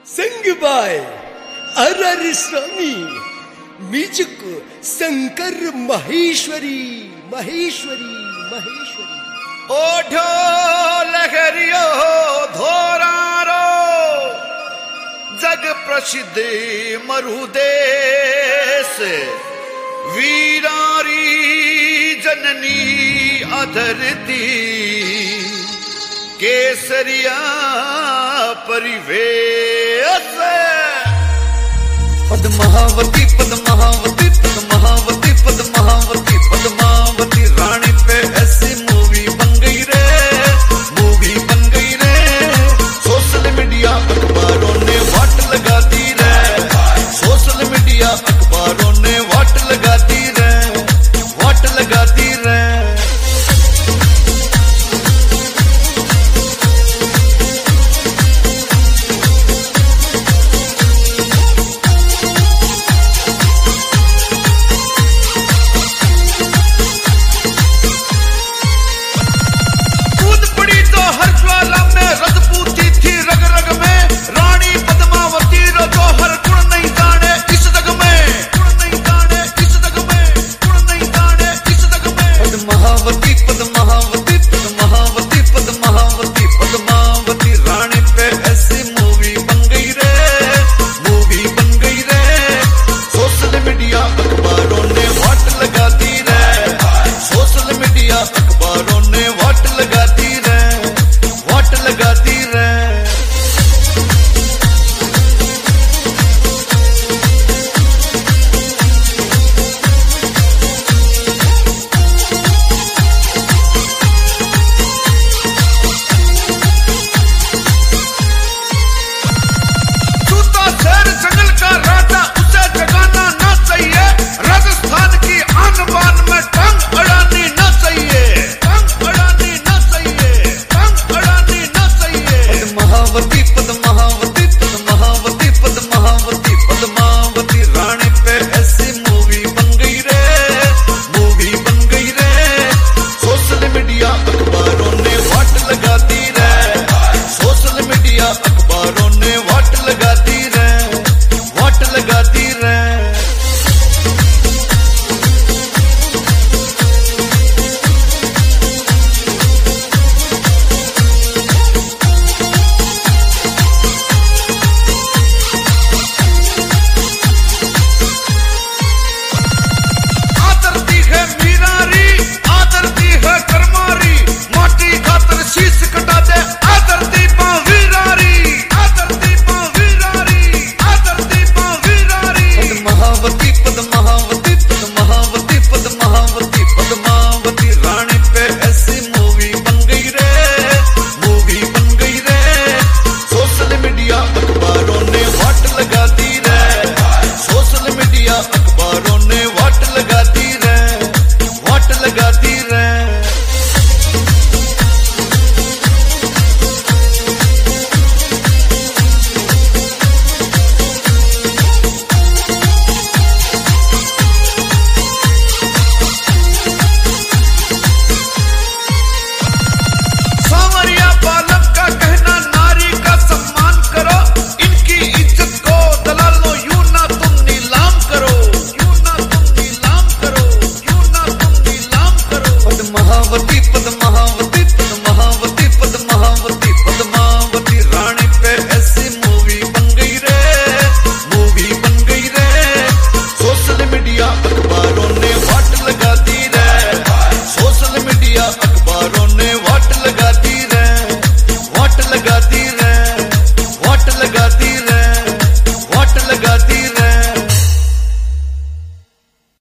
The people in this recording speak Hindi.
संगबाय RR स्वामी, म्यूजिक शंकर महेश्वरी महेश्वरी महेश्वरी। ओढ़ो लहरियो धोरारो जग प्रसिद्ध मरुदेश, वीरारी जननी अधरती केसरिया परिवेश। पद्मावती पद्मावती पद्मावती पद्मावती पद्मावती रानी पे ऐसी मूवी बन गई रे, मूवी बन गई रे। सोशल मीडिया अखबारों ने वाट लगा दी रे, सोशल मीडिया अखबारों ने वाट लगा दी रे, वाट लगा दी रे। पद्मावती